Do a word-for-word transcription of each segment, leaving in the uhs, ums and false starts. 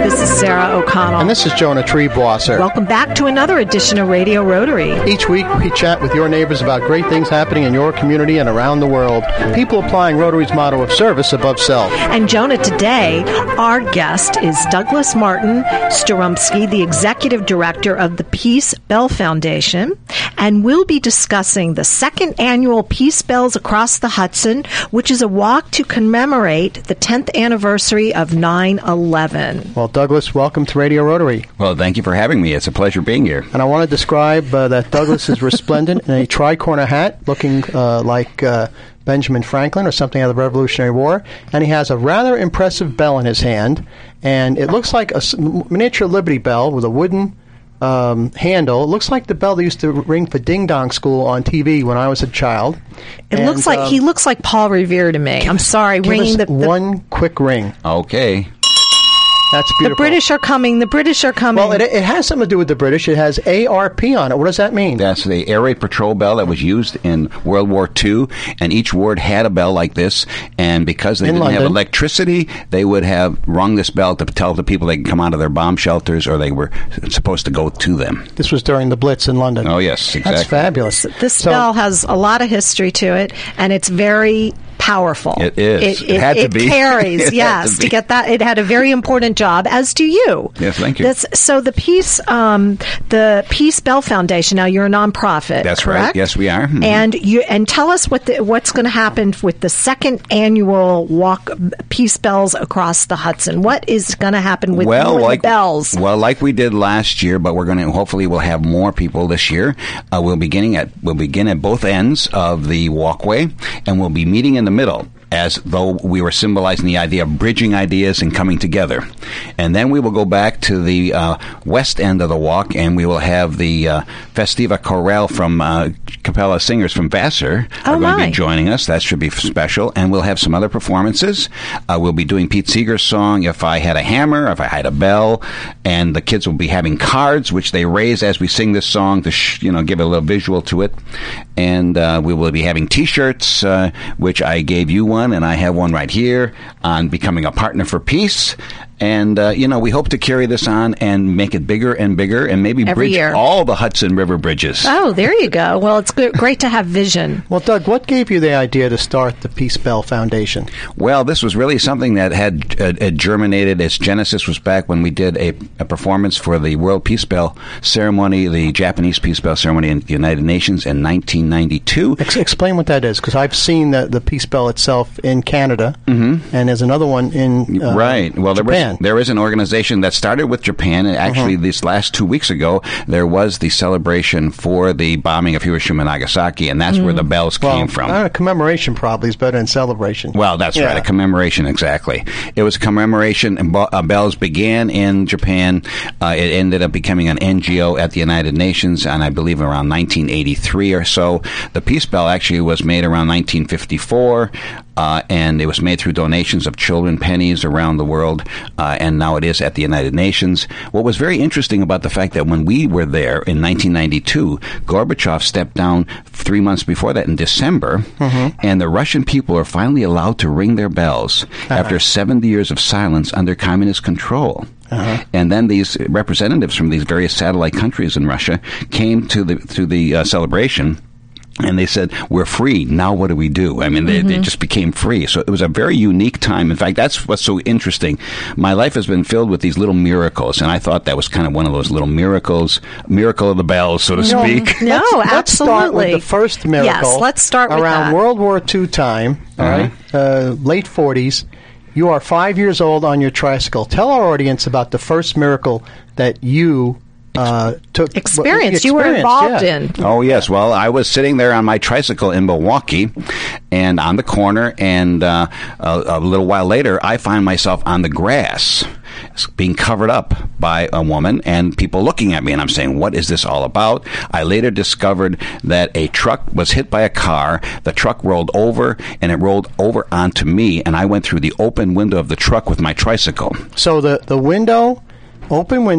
This is Sarah O'Connell. And this is Jonah Treebwasser. Welcome back to another edition of Radio Rotary. Each week we chat with your neighbors about great things happening in your community and around the world. People applying Rotary's motto of service above self. And Jonah, today, our guest is Douglas Martin Starumsky, the Executive Director of the Peace Bell Foundation. And we'll be discussing the second annual Peace Bells Across the Hudson, which is a walk to commemorate the tenth anniversary of nine eleven. Well, Douglas, welcome to Radio Rotary. Well, thank you for having me. It's a pleasure being here. And I want to describe uh, that Douglas is resplendent in a tricorner hat, looking uh, like uh, Benjamin Franklin or something out of the Revolutionary War. And he has a rather impressive bell in his hand. And it looks like a miniature Liberty Bell with a wooden Um, handle. It looks like the bell that used to ring for Ding Dong School on T V when I was a child. It and, looks like um, he looks like Paul Revere to me. I'm sorry, give ringing us the, the one quick ring. Okay. That's the beautiful. British are coming. The British are coming. Well, it, it has something to do with the British. It has A R P on it. What does that mean? That's the air raid patrol bell that was used in World War Two, and each ward had a bell like this. And because they In didn't London. have electricity, they would have rung this bell to tell the people they could come out of their bomb shelters, or they were supposed to go to them. This was during the Blitz in London. Oh yes, exactly. That's fabulous. This So- bell has a lot of history to it, and it's very powerful. It is. It, It had to it be. carries, It had yes, to to, be. get that. It had a very important job, as do you. Yes, thank you. That's, so the Peace, um, the Peace Bell Foundation. Now you're a nonprofit. That's correct? right. Yes, we are. Mhm. And you and tell us what the, what's going to happen with the second annual walk Peace Bells Across the Hudson. What is going to happen with well, more like, the bells? Well, like we did last year, but we're going to hopefully we'll have more people this year. Uh, we'll beginning at we'll begin at both ends of the walkway, and we'll be meeting in the middle, as though we were symbolizing the idea of bridging ideas and coming together. And then we will go back to the uh, west end of the walk, and we will have the uh, Festiva Chorale from uh, Capella Singers from Vassar Oh, are going my. to be joining us. That should be special. And we'll have some other performances. Uh, we'll be doing Pete Seeger's song, If I Had a Hammer, If I Had a Bell, and the kids will be having cards, which they raise as we sing this song to sh- you know give a little visual to it. And uh, we will be having T-shirts, uh, which I gave you one, and I have one right here on becoming a partner for peace. And, uh, you know, we hope to carry this on and make it bigger and bigger and maybe Every bridge year. all the Hudson River bridges. Oh, there you go. Well, it's good, great to have vision. Well, Doug, what gave you the idea to start the Peace Bell Foundation? Well, this was really something that had, uh, had germinated. Its genesis was back when we did a, a performance for the World Peace Bell ceremony, the Japanese Peace Bell ceremony in the United Nations in nineteen ninety-two. Ex- explain what that is, because I've seen the, the Peace Bell itself in Canada, Mm-hmm. and there's another one in uh, right. Well, there Japan. was there is an organization that started with Japan, and actually, Uh-huh. this last two weeks ago, there was the celebration for the bombing of Hiroshima and Nagasaki, and that's where the bells well, came from. Uh, commemoration probably is better than celebration. Well, that's Yeah. right, a commemoration, exactly. It was a commemoration, and bo- uh, bells began in Japan. Uh, it ended up becoming an N G O at the United Nations, and I believe around nineteen eighty-three or so. The Peace Bell actually was made around nineteen fifty-four. Uh, and it was made through donations of children pennies around the world, uh, and now it is at the United Nations. What was very interesting about the fact that when we were there in nineteen ninety-two, Gorbachev stepped down three months before that in December, and the Russian people are finally allowed to ring their bells after seventy years of silence under communist control. Uh-huh. And then these representatives from these various satellite countries in Russia came to the to the uh, celebration. And they said, we're free. Now what do we do? I mean, they, Mm-hmm. they just became free. So it was a very unique time. In fact, that's what's so interesting. My life has been filled with these little miracles, and I thought that was kind of one of those little miracles, miracle of the bells, so to No, speak. No, let's, Let's start with absolutely. the first miracle. Yes, let's start with around that. World War Two time, all Uh-huh. right, uh, late forties. You are five years old on your tricycle. Tell our audience about the first miracle that you uh, took. Experience you were experienced, involved yeah. in. Oh, yes. Well, I was sitting there on my tricycle in Milwaukee and on the corner, and uh, a, a little while later, I find myself on the grass being covered up by a woman and people looking at me, and I'm saying, what is this all about? I later discovered that a truck was hit by a car. The truck rolled over, and it rolled over onto me, and I went through the open window of the truck with my tricycle. So the, the window, open window,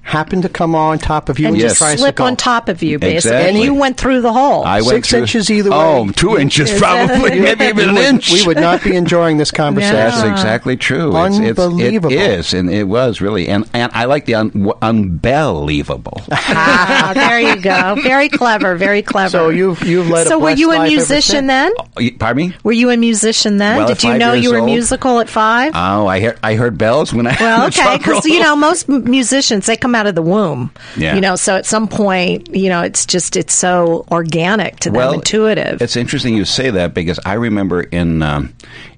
happened to come on top of you and and just try slip to on top of you, basically. Exactly. And you went through the hole. I went Six through, inches either way. Oh, two inches probably, maybe even an inch. We would not be enjoying this conversation. That's Yeah. exactly true. It's, it's, Unbelievable. it is, and it was really, and, and I like the un, w- unbelievable. Ah, there you go. Very clever. Very clever. So you've you've led a So were blessed you a life ever musician since? then? Oh, you- Pardon me? Were you a musician then? Well, Did at you five know years you were old- musical at five? Oh, I heard I heard bells when I Well, was a okay, drum because roll. you know most m- musicians they come out of the womb. Yeah. You know, so at some point, you know, it's just it's so organic to them, well, intuitive. It's interesting you say that because I remember in um,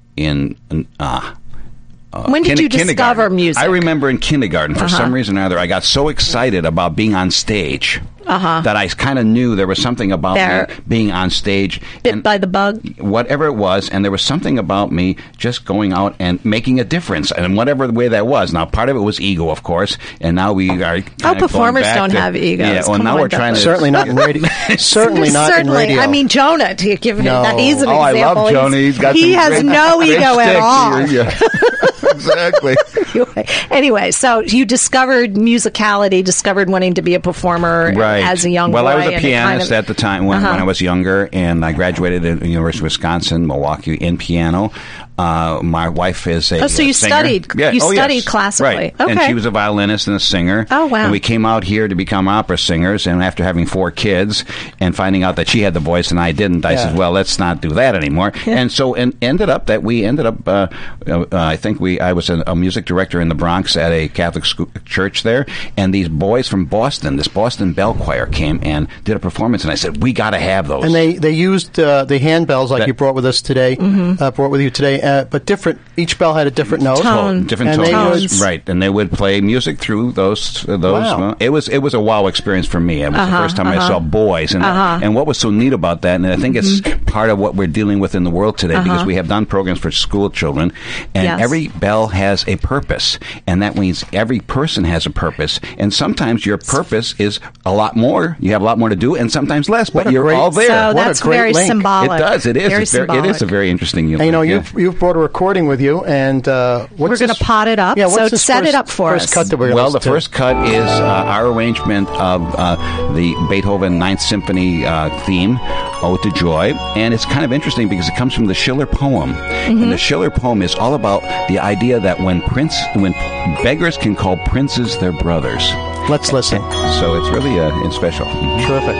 in uh, uh, When did kin- you discover kindergarten. music? I remember in kindergarten, for some reason or other, I got so excited about being on stage Uh-huh. that I kind of knew there was something about There- me being on stage. Bit and by the bug. whatever it was, and there was something about me just going out and making a difference, and whatever the way that was. Now, part of it was ego, of course, and now we are. Oh, kinda performers going back don't to- have egos. Yeah, well, Come now on, we're trying to Certainly not in radio. Certainly not Certainly. in radio. I mean, Jonah, to give him No. that, he's an Oh, I example. love Jonah. He's got he some has great- no great ego at stick. all. Yeah. Exactly. Anyway, so you discovered musicality, discovered wanting to be a performer Right. as a young well, boy. I was a and it pianist kind of- at the time when, Uh-huh. when I was younger, and I graduated at the University of Wisconsin, Milwaukee, in piano. Uh, my wife is a Oh, so uh, you singer. studied- Yeah. you oh, studied yes. classically. Right. And Okay. she was a violinist and a singer. Oh, wow. And we came out here to become opera singers, and after having four kids and finding out that she had the voice and I didn't, I Yeah. said, well, let's not do that anymore. And so and ended up that we ended up, uh, uh, I think we, I was a, a music director in the Bronx at a Catholic school, church there, and these boys from Boston, this Boston Bell Choir came and did a performance, and I said, we got to have those. And they, they used uh, the handbells like That- you brought with us today, uh, brought with you today, uh, but different. Each bell had a different note. Tone. different And they tones, would- right? And they would play music through those. Uh, those. Wow. uh, it was it was a wow experience for me. It was Uh-huh, the first time I uh-huh. saw boys, and Uh-huh. and what was so neat about that, and I think it's Mm-hmm. part of what we're dealing with in the world today, because we have done programs for school children, and Yes. every bell has a purpose, and that means every person has a purpose, and sometimes your purpose is a lot more. You have a lot more to do, and sometimes less, What but a you're great- all there. So What a that's great very link. symbolic. It does. It is. Very It's very, it symbolic. is a very interesting. And, you know, yeah. you've you've brought a recording with you, and uh, what's We're gonna this- pot it up, Yeah, what's so this set it first- up for first us. Cut that we're gonna Well, the listen to? first cut is uh, our arrangement of uh, the Beethoven Ninth Symphony uh, theme, Ode to Joy, and it's kind of interesting because it comes from the Schiller poem, Mm-hmm. and the Schiller poem is all about the idea that when prince, when beggars can call princes their brothers. Let's listen. So it's really uh, it's special. Mhm. Terrific.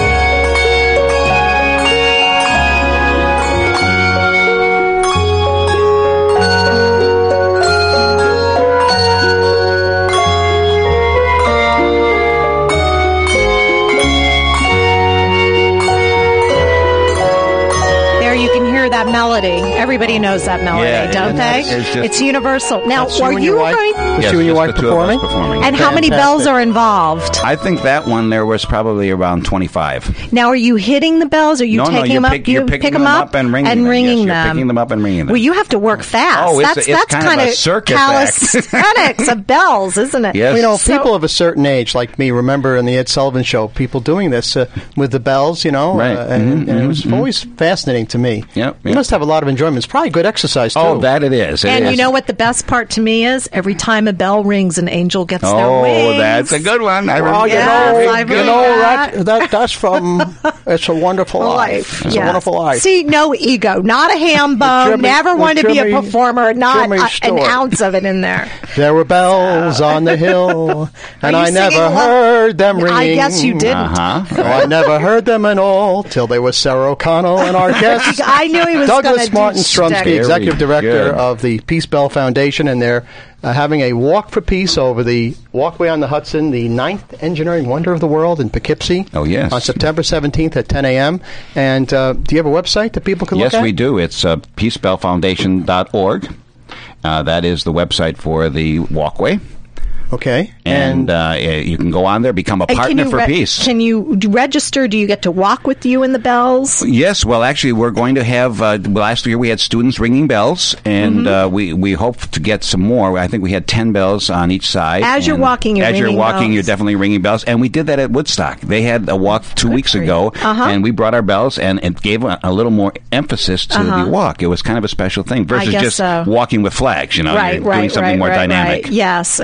There you can hear that melody. Everybody knows that melody, Yeah, don't it- they? it's just- It's universal. Now, That's you are and you your wife? going? That's Yes, you and your just wife the two of us performing? performing. And how many Fantastic. bells are involved? I think that one there was probably around twenty-five. Now, are you hitting the bells? Are you no, taking no, you're, them up? pick, you you're picking pick them them up and ringing and them. ringing yes, them. You're picking them up and ringing them. Well, you have to work fast. Oh, it's that's a- it's that's kind of a of circus act. calisthenics of bells, isn't it? Yes. You know, So- people of a certain age, like me, remember in the Ed Sullivan Show, people doing this uh, with the bells, you know, Right. uh, and, Mhm, and it was mhm, always fascinating to me. Yep, You yep. must have a lot of enjoyment. It's probably good exercise, too. Oh, that it is. It And is. you know what the best part to me is? Every time a bell rings, an angel gets their Oh, wings. that's a good one. I Well, you Yes, know, I you believe know that. that. that that's from It's a Wonderful Life. It's Yes. a Wonderful Life. See, no ego, not a ham bone. Jimmy- never with wanted to be a Jimmy- performer. Not Jimmy a, an Stewart. ounce of it in there. There were bells on the hill, and Are you I never singing along? heard them ringing. I guess you didn't. Uh-huh. No, I never heard them at all till they were Sarah O'Connell and our guest. I knew he was Douglas gonna do Martin shtick. Strumsky, executive Very director good. of the Peace Bell Foundation, and they're uh, having a walk for peace over the walkway on the Hudson, the ninth engineering wonder of the world in Poughkeepsie. Oh, yes. On September seventeenth at ten a.m. And uh, do you have a website that people can Yes, look at? we do. It's uh, peace bell foundation dot org. Uh, that is the website for the walkway. Okay. And uh, you can go on there, become a And can partner you for re- peace. Can you d- register? Do you get to walk with you in the bells? Yes, well, actually, we're going to have. Uh, last year we had students ringing bells, and Mm-hmm. uh, we we hope to get some more. I think we had ten bells on each side. As you're and walking, you're as you're ringing walking, bells. you're definitely ringing bells. And we did that at Woodstock. They had a walk two weeks ago, Uh-huh. and we brought our bells, and it gave a, a little more emphasis to the walk. It was kind of a special thing versus guess just so. walking with flags. You know, right, you're right, doing something right, more right, dynamic. right. Yes, uh,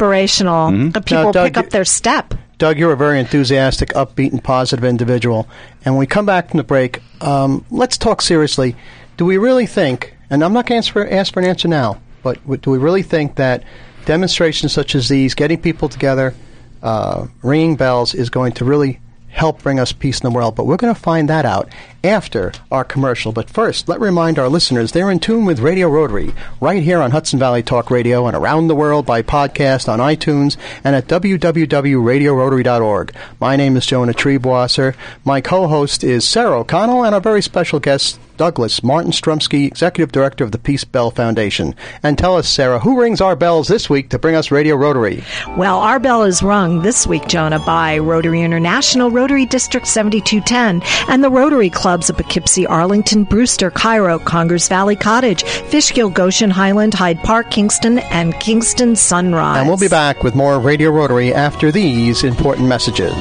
inspirational. Mm-hmm. People Now, Doug, pick up their step. Doug, you're a very enthusiastic, upbeat, and positive individual. And when we come back from the break, um, let's talk seriously. Do we really think, and I'm not going to ask for an answer now, but do we really think that demonstrations such as these, getting people together, uh, ringing bells, is going to really help bring us peace in the world? But we're going to find that out after our commercial. But first, let me remind our listeners they're in tune with Radio Rotary right here on Hudson Valley Talk Radio and around the world by podcast on iTunes and at w w w dot radio rotary dot org. My name is Jonah Triebwasser. My co-host is Sarah O'Connell and our very special guest, Douglas Martin Strumsky, Executive Director of the Peace Bell Foundation. And tell us, Sarah, who rings our bells this week to bring us Radio Rotary? Well, our bell is rung this week, Jonah, by Rotary International, Rotary District seventy-two ten, and the Rotary Clubs of Poughkeepsie, Arlington, Brewster, Cairo, Congers Valley Cottage, Fishkill, Goshen, Highland, Hyde Park, Kingston, and Kingston Sunrise. And we'll be back with more Radio Rotary after these important messages.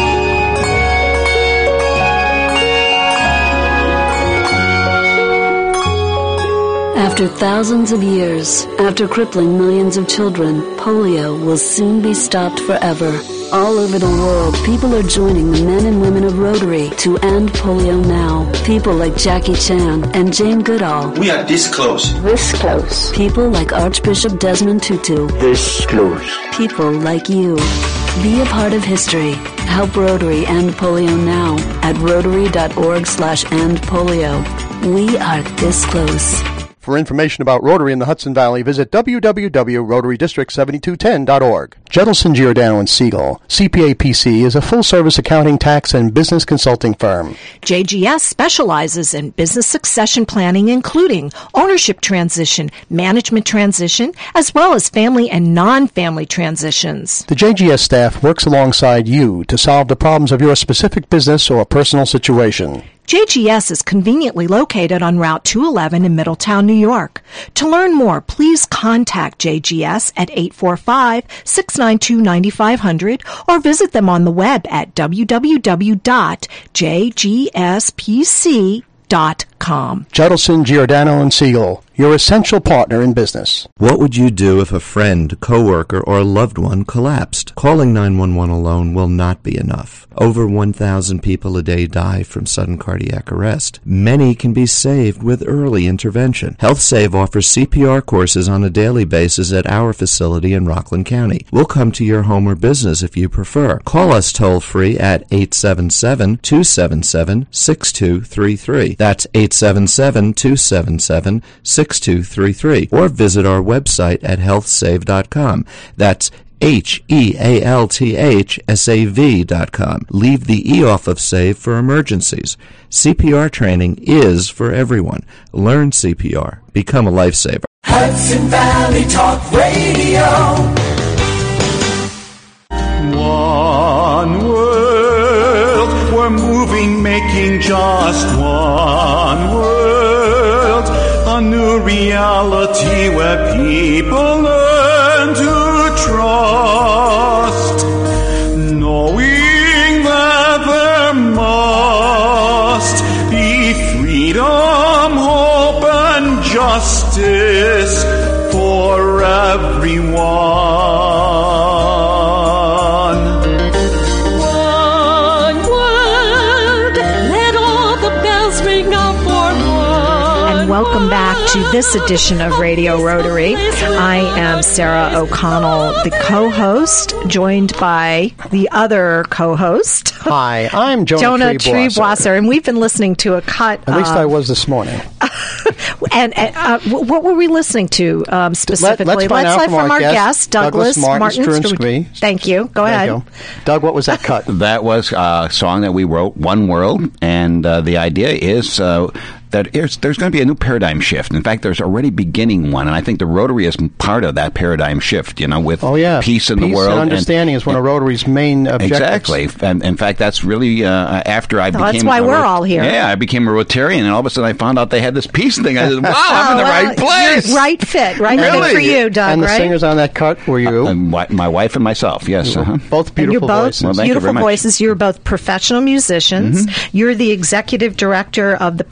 After thousands of years, after crippling millions of children, polio will soon be stopped forever. All over the world, people are joining the men and women of Rotary to end polio now. People like Jackie Chan and Jane Goodall. We are this close. This close. People like Archbishop Desmond Tutu. This close. People like you. Be a part of history. Help Rotary end polio now at rotary.org slash end polio. We are this close. For information about Rotary in the Hudson Valley, visit w w w dot rotary district seventy-two ten dot org. Judelson, Giordano and Siegel, C P A P C, is a full-service accounting, tax, and business consulting firm. J G S specializes in business succession planning, including ownership transition, management transition, as well as family and non-family transitions. The J G S staff works alongside you to solve the problems of your specific business or personal situation. J G S is conveniently located on Route two eleven in Middletown, New York. To learn more, please contact J G S at eight four five, six nine two, nine five zero zero or visit them on the web at w w w dot j g s p c dot com. Judelson, Giordano and Siegel, your essential partner in business. What would you do if a friend, coworker, or loved one collapsed? Calling nine one one alone will not be enough. Over one thousand people a day die from sudden cardiac arrest. Many can be saved with early intervention. HealthSave offers C P R courses on a daily basis at our facility in Rockland County. We'll come to your home or business if you prefer. Call us toll-free at eight seven seven, two seven seven, six two three three. That's eight seven seven, two seven seven, six two three three. Or visit our website at health save dot com. That's H E A L T H S A V dot com. Leave the E off of SAVE for emergencies. C P R training is for everyone. Learn C P R. Become a lifesaver. Hudson Valley Talk Radio. One world, we're moving, making just one world. A new reality where people learn to trust, knowing that there must be freedom, hope, and justice for everyone. One word, let all the bells ring out for one. And welcome back to this edition of Radio Rotary. I am Sarah O'Connell, the co-host, joined by the other co-host. Hi, I'm Jonah, Jonah Triebwasser. Triebwasser, and we've been listening to a cut. At least uh, I was this morning. and and uh, what were we listening to um, specifically? Let, let's find out from, from our, guest, guest, Douglas, Douglas Martin, Martin Strumsky. Thank you. Go There ahead. you go. Doug, what was that cut? That was a song that we wrote, One World, and uh, the idea is uh, that there's, there's going to be a new paradigm shift. In fact, there's already beginning one, and I think the Rotary is part of that paradigm shift, you know, with oh, yeah. peace in peace the world. and understanding and, is one of Rotary's main objectives. Exactly. And in fact, that's really uh, after I So became... that's why a, we're all here. Yeah, I became a Rotarian, and all of a sudden I found out they had this peace thing. I said, wow, I'm in the well, right place. you're right fit. Right Really? fit for you, Doug, And the right? singers on that cut were you. Uh, my, my wife and myself, yes. Uh-huh. Both And beautiful you're both voices. Well, thank you beautiful very much. voices. You're both professional musicians. Mm-hmm. You're the executive director of the Peace Bell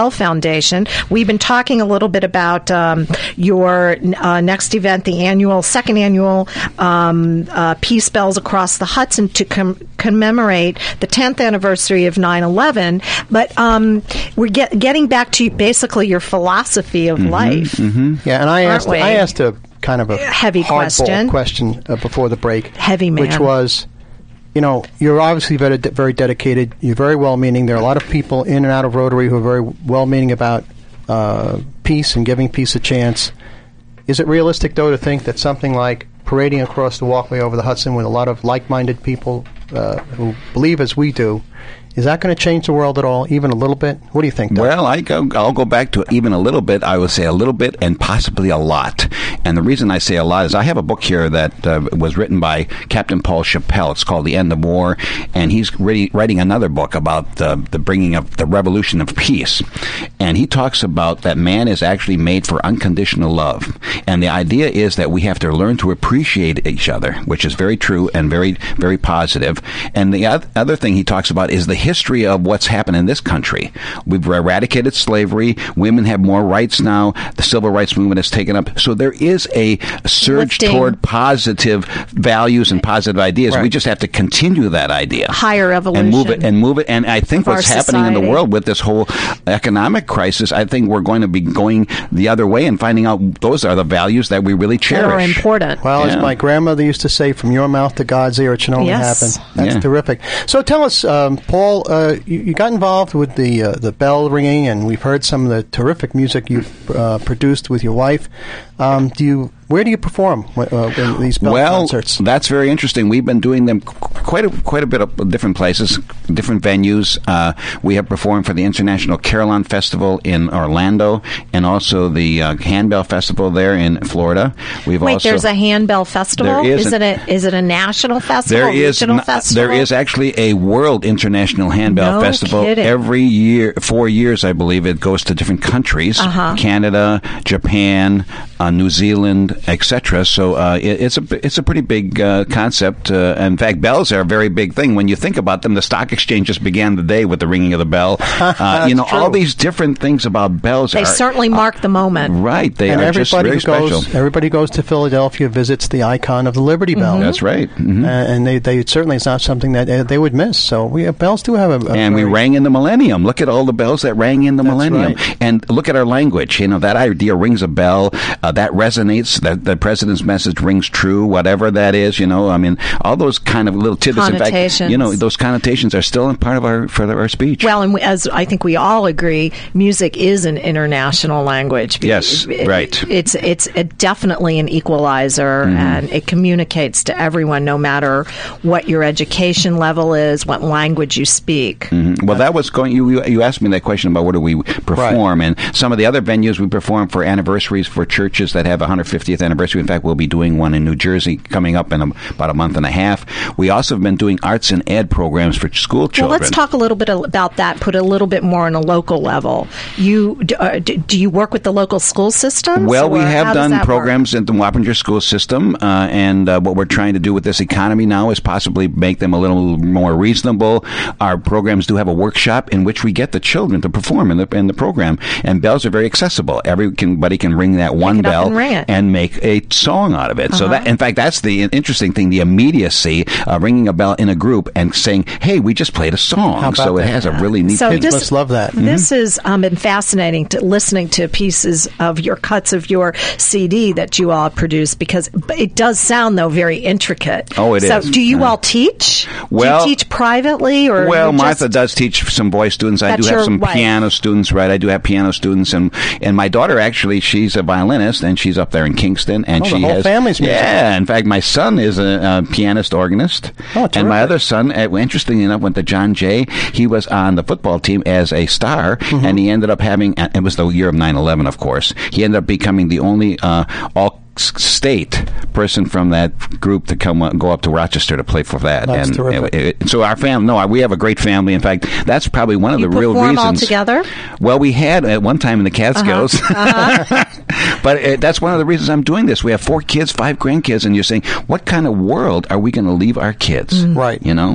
Bell Foundation. We've been talking a little bit about um, your uh, next event, the annual, second annual um, uh, Peace Bells Across the Hudson to com- commemorate the tenth anniversary of nine eleven. But um, we're get, getting back to basically your philosophy of mm-hmm, life. Mm-hmm. Yeah, and I Aren't asked, we? I asked a kind of a Heavy hardball question. question uh, before the break. Heavy man. Which was, you know, you're obviously very, de- very dedicated. You're very well-meaning. There are a lot of people in and out of Rotary who are very well-meaning about uh, peace and giving peace a chance. Is it realistic, though, to think that something like parading across the walkway over the Hudson with a lot of like-minded people uh, who believe as we do, is that going to change the world at all, even a little bit? What do you think, Doug? Well, I go, I'll go back to even a little bit. I would say a little bit and possibly a lot. And the reason I say a lot is I have a book here that uh, was written by Captain Paul Chappell. It's called The End of War, and he's really writing another book about uh, the bringing of the revolution of peace. And he talks about that man is actually made for unconditional love. And the idea is that we have to learn to appreciate each other, which is very true and very, very positive. And the other thing he talks about is the history of what's happened in this country. We've eradicated slavery. Women have more rights now. The civil rights movement has taken up. So there is a surge Lifting. toward positive values and positive ideas. Right. We just have to continue that idea. Higher evolution. And move it and move it. And I think of what's our happening in the society. world with this whole economic crisis, I think we're going to be going the other way and finding out those are the values that we really that cherish. are important. Well, Yeah. as my grandmother used to say, from your mouth to God's ear, it should only Yes. happen. That's Yeah. terrific. So tell us, um, Paul, uh, you, you got involved with the uh, the bell ringing, and we've heard some of the terrific music you've uh, produced with your wife. Um, do you where do you perform uh, in these bell well, concerts? that's very interesting. We've been doing them qu- quite a quite a bit of different places, different venues. Uh, we have performed for the International Carillon Festival in Orlando, and also the uh, Handbell Festival there in Florida. We've Wait, also there's a handbell festival? There is is an- it a is it a national festival? There is regional n- festival? there is actually a World International Handbell No Festival kidding. every year, four years I believe. It goes to different countries: Uh-huh. Canada, Japan, uh, New Zealand, et cetera. So uh, it, it's a it's a pretty big uh, concept. Uh, in fact, bells are a very big thing when you think about them. The stock exchange just began the day with the ringing of the bell. Uh, you know, true. all these different things about bells. They are, certainly mark the moment. right. They and are just everybody very who goes, special. everybody who goes to Philadelphia visits the icon of the Liberty Bell. That's right. Mhm. Uh, and they, they certainly it's not something that uh, they would miss. So we uh, bells do have a, a And we very- rang in the millennium. Look at all the bells that rang in the That's millennium. right. And look at our language. You know, that idea rings a bell. Uh, that resonates. That the president's message rings true, whatever that is. You know, I mean, all those kind of little tidbits. In fact, Connotations. you know, those connotations are still a part of our for our speech. Well, and we, as I think we all agree, music is an international language. Yes, It- right. It's it's a definitely an equalizer, Mm-hmm. and it communicates to everyone, no matter what your education level is, what language you speak. Mhm. Well, that was going. You you asked me that question about where do we perform, and some of the other venues we perform for anniversaries for churches that have a one hundred fiftieth anniversary. In fact, we'll be doing one in New Jersey coming up in a, about a month and a half. We also have been doing arts and ed programs for school Well, children. let's talk a little bit about that. Put a little bit more on a local level. You d- uh, d- do you work with the local school systems? Well, we or have how does done that work? programs in the Wappinger school system, uh, and uh, what we're trying to do with this economy now is possibly make them a little more reasonable. Our programs do have a workshop in which we get the children to perform in the in the program, and bells are very accessible. Everybody can ring that one it up bell and ring it. make a song out of it. So Uh-huh. that, in fact, that's the interesting thing: the immediacy, uh, ringing a bell in a group and saying, "Hey, we just played a song." How about So it that? has a really neat. So Kids this, must love that. This has um, been fascinating to listening to pieces of your cuts of your C D that you all produce, because it does sound though very intricate. Oh, it so is. do you Uh, all teach? well- do you teach privately or? Well, you Martha just- does teach some boy students. I That's do have your some wife. piano students, right? I do have piano students, and and my daughter actually, she's a violinist, and she's up there in Kingston, and Oh, the she whole has family's musical. Yeah, in fact, my son is a, a pianist organist, Oh, and my terrific. other son, uh, interestingly enough, went to John Jay. He was on the football team as a star, Mm-hmm. and he ended up having. uh, It was the year of nine eleven, of course. He ended up becoming the only uh, all state person from that group to come uh, go up to Rochester to play for that. That's and terrific. it- it- so our family, no, we have a great family. In fact, that's probably one of You the real perform reasons. all together? Well, we had at one time in the Catskills, Uh-huh. but uh, that's one of the reasons I'm doing this. We have four kids, five grandkids, and you're saying, what kind of world are we going to leave our kids? Right. You know.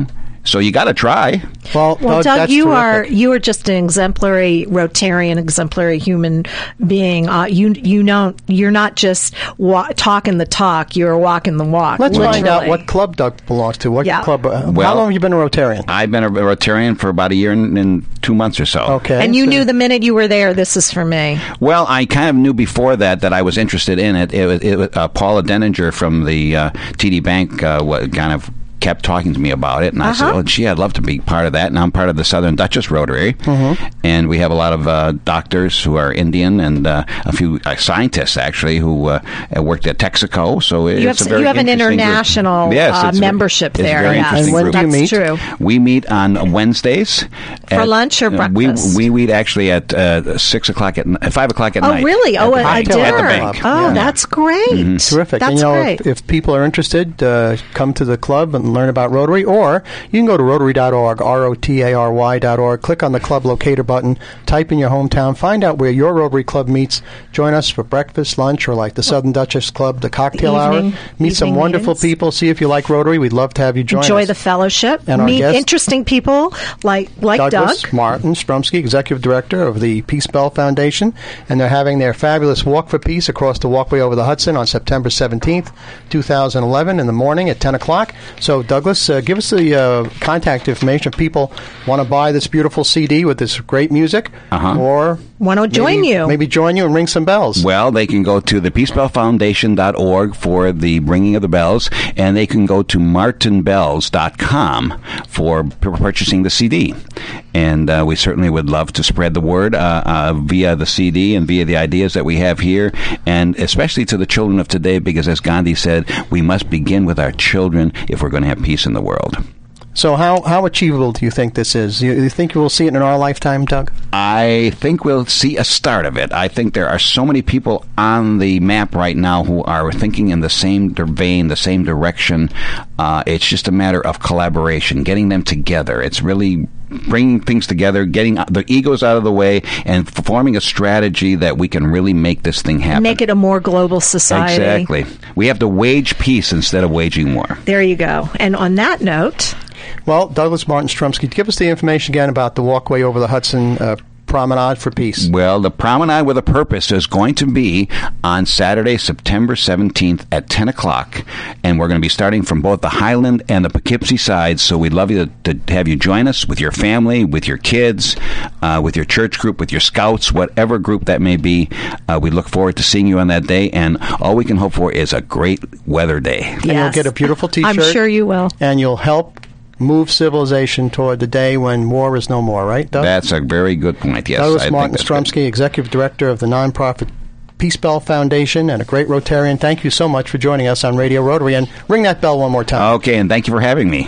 So you got to try. Well, Well, Doug, Doug, that's you terrific. are you are just an exemplary Rotarian, exemplary human being. Uh, you you don't you're not just wa- talking the talk. You're walking the walk. Let's literally. find out what club Doug belongs to. What Yeah. club? Uh, Well- how long have you been a Rotarian? I've been a Rotarian for about a year and, and two months or so. Okay. And you so- knew the minute you were there, this is for me. Well, I kind of knew before that that I was interested in it. It was, it was uh, Paula Denninger from the uh, T D Bank uh, what, kind of kept talking to me about it, and I said, Uh-huh. "Oh, gee, I'd love to be part of that." And I'm part of the Southern Duchess Rotary, Mm-hmm. and we have a lot of uh, doctors who are Indian and uh, a few uh, scientists actually who uh, worked at Texaco. So it's You have a very you have an interesting group. international Yes, uh, it's a- membership it's a there. very yes. interesting And when group. do you That's meet? true. We meet on Wednesdays For lunch or uh, we- breakfast? We, meet actually at uh, six o'clock at n- five o'clock at Oh, night. really? At Oh, the a, a bank. cocktail At the dinner. bank. Oh, Yeah. that's great. Terrific. That's and, you know, great. If, if people are interested, uh, come to the club and learn about Rotary, or you can go to rotary dot org, R O T A R Y dot org, click on the club locator button, type in your hometown, find out where your Rotary Club meets, join us for breakfast, lunch, or like the Southern Duchess Club, the cocktail Evening- hour. Meet some evening wonderful meetings. people, see if you like Rotary. We'd love to have you join Enjoy us. the fellowship. And our Meet guest- interesting people like like Douglas Doug. Martin Strumsky, Executive Director of the Peace Bell Foundation, and they're having their fabulous Walk for Peace across the walkway over the Hudson on September seventeenth, twenty eleven in the morning at ten o'clock. So, Douglas, uh, give us the uh, contact information if people want to buy this beautiful C D with this great music, Uh-huh. or Want to join maybe, you. maybe join you and ring some bells. Well, they can go to the peace bell foundation dot org for the ringing of the bells, and they can go to martin bells dot com for p- purchasing the C D. And uh, we certainly would love to spread the word uh, uh, via the C D and via the ideas that we have here, and especially to the children of today, because as Gandhi said, we must begin with our children if we're going to have peace in the world. So, how, how achievable do you think this is? You, you think we'll see it in our lifetime, Doug? I think we'll see a start of it. I think there are so many people on the map right now who are thinking in the same dir- vein, the same direction. Uh, it's just a matter of collaboration, getting them together. It's really bringing things together, getting the egos out of the way, and forming a strategy that we can really make this thing happen. Make it a more global society. Exactly. We have to wage peace instead of waging war. There you go. And on that note, Well, Douglas Martin Strumsky, give us the information again about the walkway over the Hudson uh, Promenade for Peace. Well, the Promenade with a Purpose is going to be on Saturday, September seventeenth at ten o'clock. And we're going to be starting from both the Highland and the Poughkeepsie sides. So we'd love you to, to have you join us with your family, with your kids, uh, with your church group, with your scouts, whatever group that may be. Uh, we look forward to seeing you on that day. And all we can hope for is a great weather day. And you'll yes. get a beautiful T-shirt. I'm sure you will. And you'll help move civilization toward the day when war is no more, right, Doug? That's a very good point, yes. Douglas I think Martin that's good. Strumsky, Executive Director of the nonprofit Peace Bell Foundation, and a great Rotarian. Thank you so much for joining us on Radio Rotary. And ring that bell one more time. Okay, and thank you for having me.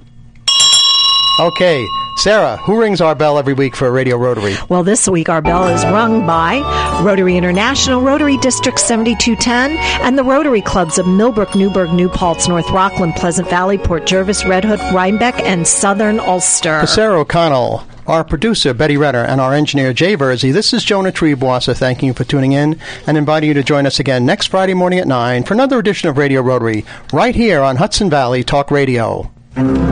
Okay, Sarah, who rings our bell every week for Radio Rotary? Well, this week our bell is rung by Rotary International, Rotary District seventy-two ten, and the Rotary Clubs of Millbrook, Newburgh, New Paltz, North Rockland, Pleasant Valley, Port Jervis, Red Hook, Rhinebeck, and Southern Ulster. For Sarah O'Connell, our producer, Betty Renner, and our engineer, Jay Verzi, this is Jonah Treeboisser thanking you for tuning in and inviting you to join us again next Friday morning at nine for another edition of Radio Rotary, right here on Hudson Valley Talk Radio.